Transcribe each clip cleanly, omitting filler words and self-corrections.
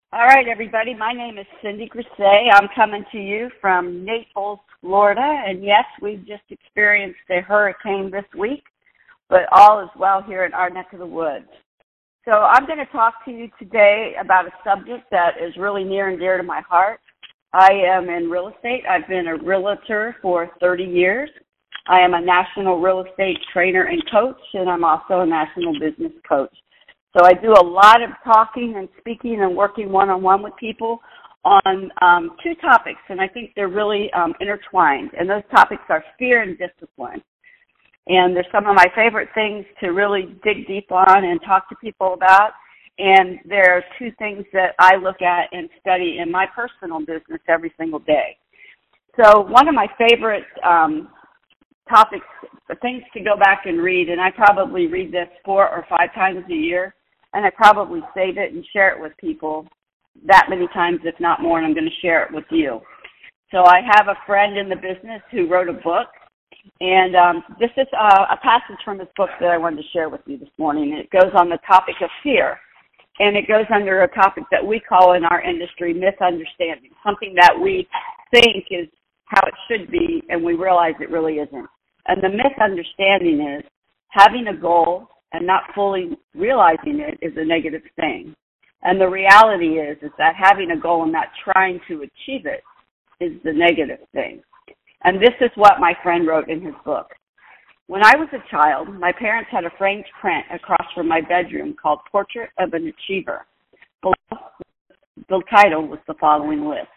All right, everybody. My name is Cindy Grisay. I'm coming to you from Naples, Florida. And yes, we've just experienced a hurricane this week, but all is well here in our neck of the woods. So I'm going to talk to you today about a subject that is really near and dear to my heart. I am in real estate. I've been a realtor for 30 years. I am a national real estate trainer and coach, and I'm also a national business coach. So I do a lot of talking and speaking and working one-on-one with people on two topics, and I think they're really intertwined. And those topics are fear and discipline. And they're some of my favorite things to really dig deep on and talk to people about. And they're two things that I look at and study in my personal business every single day. So one of my favorite topics, things to go back and read, and I probably read this 4 or 5 times a year, and I probably save it and share it with people that many times, if not more, and I'm going to share it with you. So I have a friend in the business who wrote a book, and this is a passage from his book that I wanted to share with you this morning. It goes on the topic of fear, and it goes under a topic that we call in our industry misunderstanding, something that we think is how it should be, and we realize it really isn't. And the misunderstanding is having a goal and not fully realizing it is a negative thing. And the reality is that having a goal and not trying to achieve it is the negative thing. And this is what my friend wrote in his book. When I was a child, my parents had a framed print across from my bedroom called Portrait of an Achiever. Below, the title was the following list.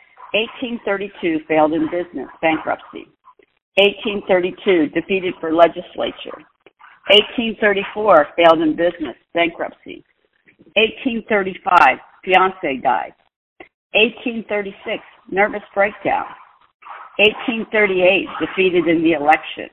1832, failed in business, bankruptcy. 1832, defeated for legislature. 1834, failed in business, bankruptcy. 1835, fiancé died. 1836, nervous breakdown. 1838, defeated in the election.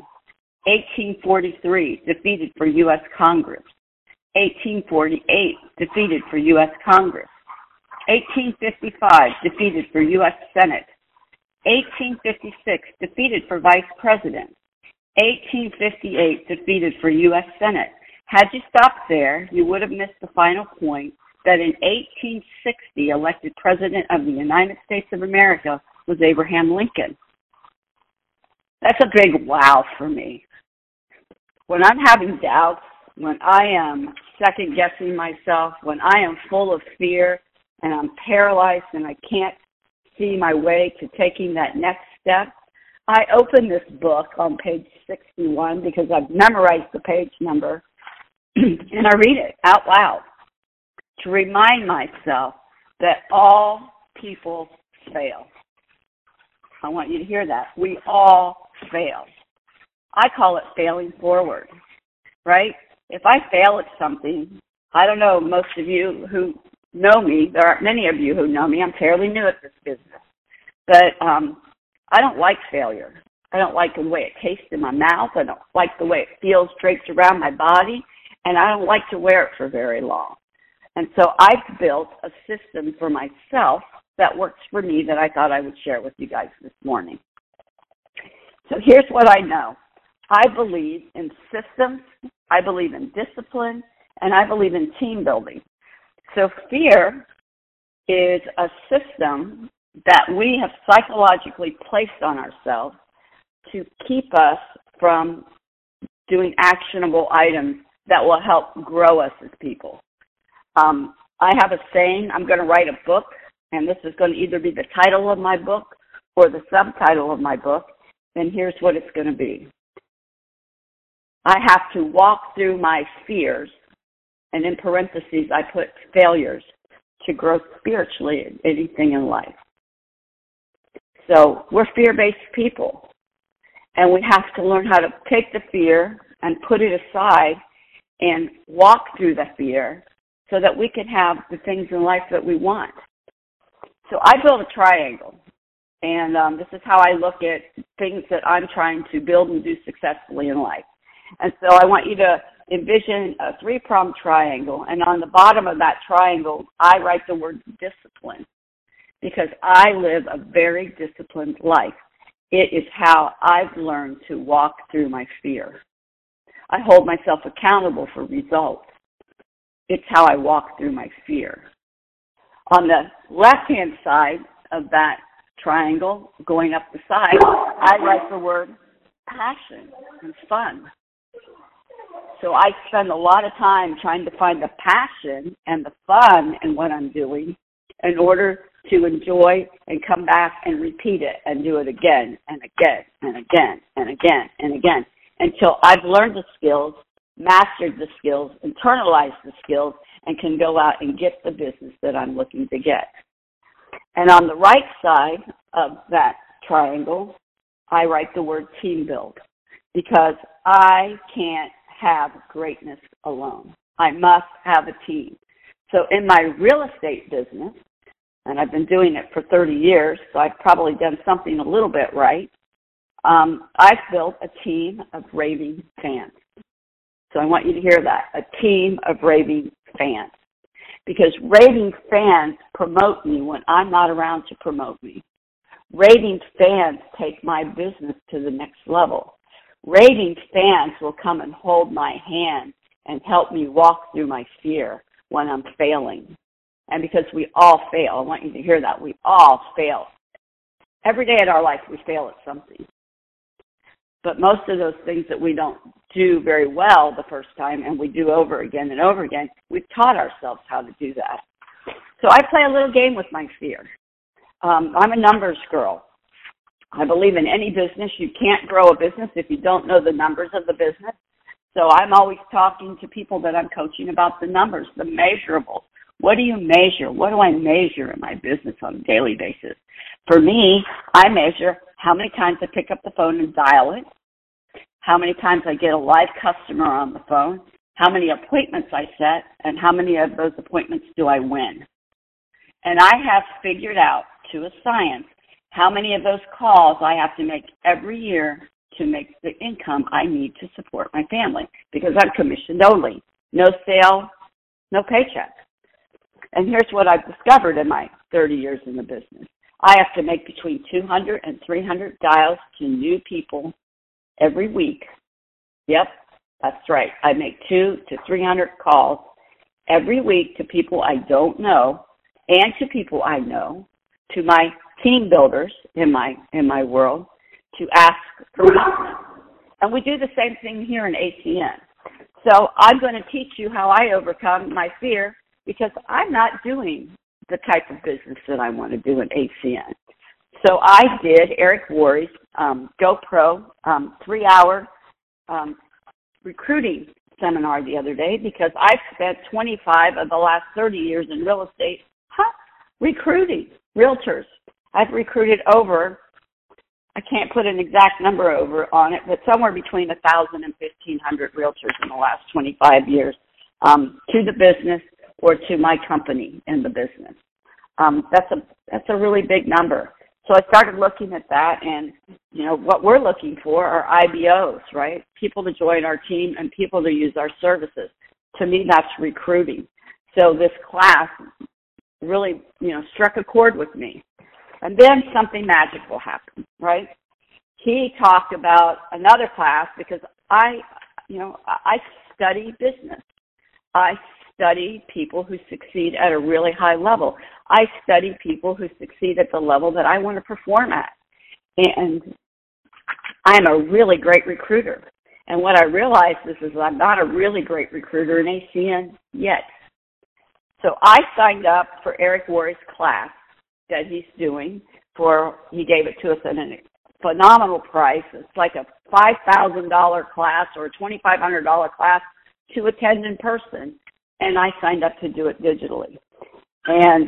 1843, defeated for U.S. Congress. 1848, defeated for U.S. Congress. 1855, defeated for U.S. Senate. 1856, defeated for Vice President. 1858, defeated for U.S. Senate. Had you stopped there, you would have missed the final point that in 1860, elected President of the United States of America was Abraham Lincoln. That's a big wow for me. When I'm having doubts, when I am second-guessing myself, when I am full of fear and I'm paralyzed and I can't see my way to taking that next step, I open this book on page 61 because I've memorized the page number, and I read it out loud to remind myself that all people fail. I want you to hear that. We all fail. I call it failing forward, right? If I fail at something, I don't know, most of you who know me, there aren't many of you who know me, I'm fairly new at this business, but I don't like failure. I don't like the way it tastes in my mouth. I don't like the way it feels draped around my body, and I don't like to wear it for very long. And so I've built a system for myself that works for me that I thought I would share with you guys this morning. So here's what I know. I believe in systems, I believe in discipline, and I believe in team building. So fear is a system that we have psychologically placed on ourselves to keep us from doing actionable items that will help grow us as people. I have a saying, I'm going to write a book, and this is going to either be the title of my book or the subtitle of my book, and here's what it's going to be. I have to walk through my fears, and in parentheses I put failures, to grow spiritually in anything in life. So we're fear-based people, and we have to learn how to take the fear and put it aside and walk through the fear so that we can have the things in life that we want. So I built a triangle, and this is how I look at things that I'm trying to build and do successfully in life. And so I want you to envision a 3-pronged triangle, and on the bottom of that triangle, I write the word discipline, because I live a very disciplined life. It is how I've learned to walk through my fear. I hold myself accountable for results. It's how I walk through my fear. On the left-hand side of that triangle, going up the side, I write the word passion and fun. So I spend a lot of time trying to find the passion and the fun in what I'm doing in order to enjoy and come back and repeat it and do it again and again and again and again and again until I've learned the skills, mastered the skills, internalized the skills, and can go out and get the business that I'm looking to get. And on the right side of that triangle, I write the word team build because I can't have greatness alone. I must have a team. So in my real estate business, and I've been doing it for 30 years, so I've probably done something a little bit right, I've built a team of raving fans. So I want you to hear that, a team of raving fans. Because raving fans promote me when I'm not around to promote me. Raving fans take my business to the next level. Raving fans will come and hold my hand and help me walk through my fear when I'm failing. And because we all fail, I want you to hear that, we all fail. Every day in our life we fail at something. But most of those things that we don't do very well the first time and we do over again and over again, we've taught ourselves how to do that. So I play a little game with my fear. I'm a numbers girl. I believe in any business, you can't grow a business if you don't know the numbers of the business. So I'm always talking to people that I'm coaching about the numbers, the measurables. What do you measure? What do I measure in my business on a daily basis? For me, I measure how many times I pick up the phone and dial it, how many times I get a live customer on the phone, how many appointments I set, and how many of those appointments do I win. And I have figured out to a science how many of those calls I have to make every year to make the income I need to support my family because I'm commissioned only. No sale, no paycheck. And here's what I've discovered in my 30 years in the business. I have to make between 200 and 300 dials to new people every week. Yep, that's right. I make 200 to 300 calls every week to people I don't know and to people I know, to my team builders in my world, to ask for business. And we do the same thing here in ACN. So I'm going to teach you how I overcome my fear because I'm not doing the type of business that I want to do in ACN. So I did Eric Worre's GoPro 3-hour recruiting seminar the other day because I've spent 25 of the last 30 years in real estate recruiting realtors. I've recruited over, I can't put an exact number on it, but somewhere between 1,000 and 1,500 realtors in the last 25 years to the business or to my company in the business. That's a really big number. So I started looking at that, and what we're looking for are IBOs, right? People to join our team and people to use our services. To me, that's recruiting. So this class really, struck a chord with me. And then something magical happened, right? He talked about another class because I study business. I study people who succeed at a really high level. I study people who succeed at the level that I want to perform at. And I'm a really great recruiter. And what I realized is I'm not a really great recruiter in ACN yet. So I signed up for Eric Worre's class that he's doing he gave it to us at a phenomenal price. It's like a $5,000 class or a $2,500 class to attend in person. And I signed up to do it digitally. And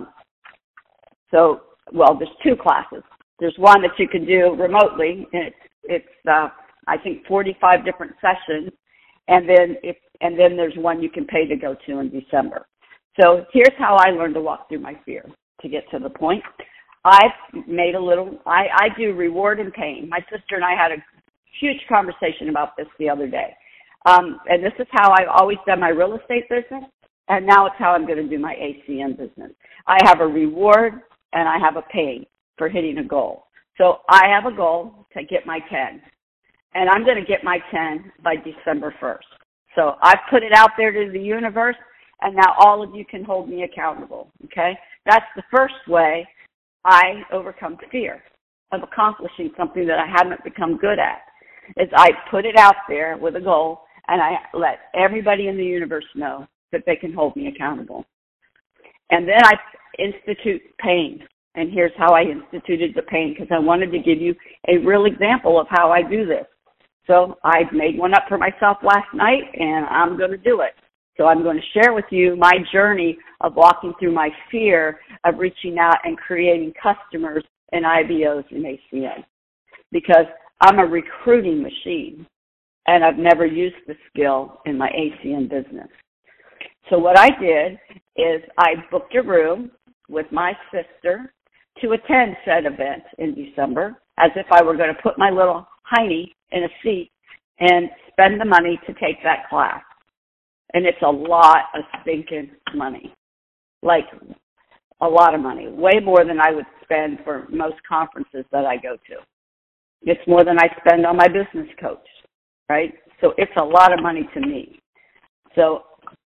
there's two classes. There's one that you can do remotely, and it's I think 45 different sessions, and then there's one you can pay to go to in December. So here's how I learned to walk through my fear to get to the point. I've made I do reward and pain. My sister and I had a huge conversation about this the other day. And this is how I've always done my real estate business, and now it's how I'm going to do my ACN business. I have a reward and I have a pay for hitting a goal. So I have a goal to get my 10, and I'm going to get my 10 by December 1st. So I've put it out there to the universe, and now all of you can hold me accountable, okay? That's the first way I overcome fear of accomplishing something that I haven't become good at, is I put it out there with a goal, and I let everybody in the universe know that they can hold me accountable. And then I institute pain. And here's how I instituted the pain, because I wanted to give you a real example of how I do this. So I made one up for myself last night, and I'm going to do it. So I'm going to share with you my journey of walking through my fear of reaching out and creating customers in IBOs and ACN, because I'm a recruiting machine, and I've never used the skill in my ACN business. So what I did is I booked a room with my sister to attend said event in December, as if I were going to put my little hiney in a seat and spend the money to take that class. And it's a lot of stinking money, like a lot of money, way more than I would spend for most conferences that I go to. It's more than I spend on my business coach, right? So it's a lot of money to me. So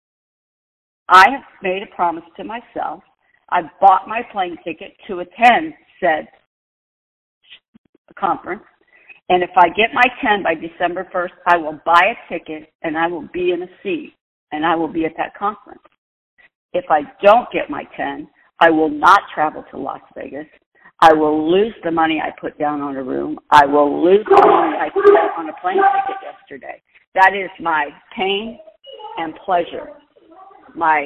I have made a promise to myself. I bought my plane ticket to attend said conference. And if I get my 10 by December 1st, I will buy a ticket and I will be in a seat and I will be at that conference. If I don't get my 10, I will not travel to Las Vegas. I will lose the money I put down on a room. I will lose the money I spent on a plane ticket yesterday. That is my pain and pleasure, my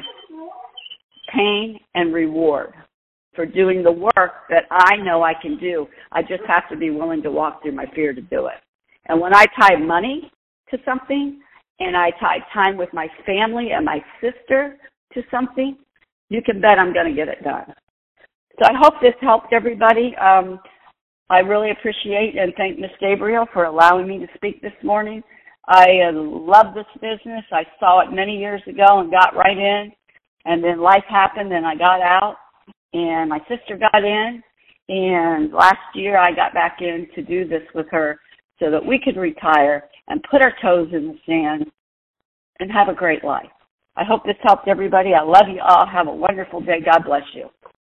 pain and reward for doing the work that I know I can do. I just have to be willing to walk through my fear to do it. And when I tie money to something, and I tie time with my family and my sister to something, you can bet I'm going to get it done. So I hope this helped everybody. I really appreciate and thank Ms. Gabriel for allowing me to speak this morning. I love this business. I saw it many years ago and got right in. And then life happened and I got out. And my sister got in. And last year I got back in to do this with her so that we could retire and put our toes in the sand and have a great life. I hope this helped everybody. I love you all. Have a wonderful day. God bless you.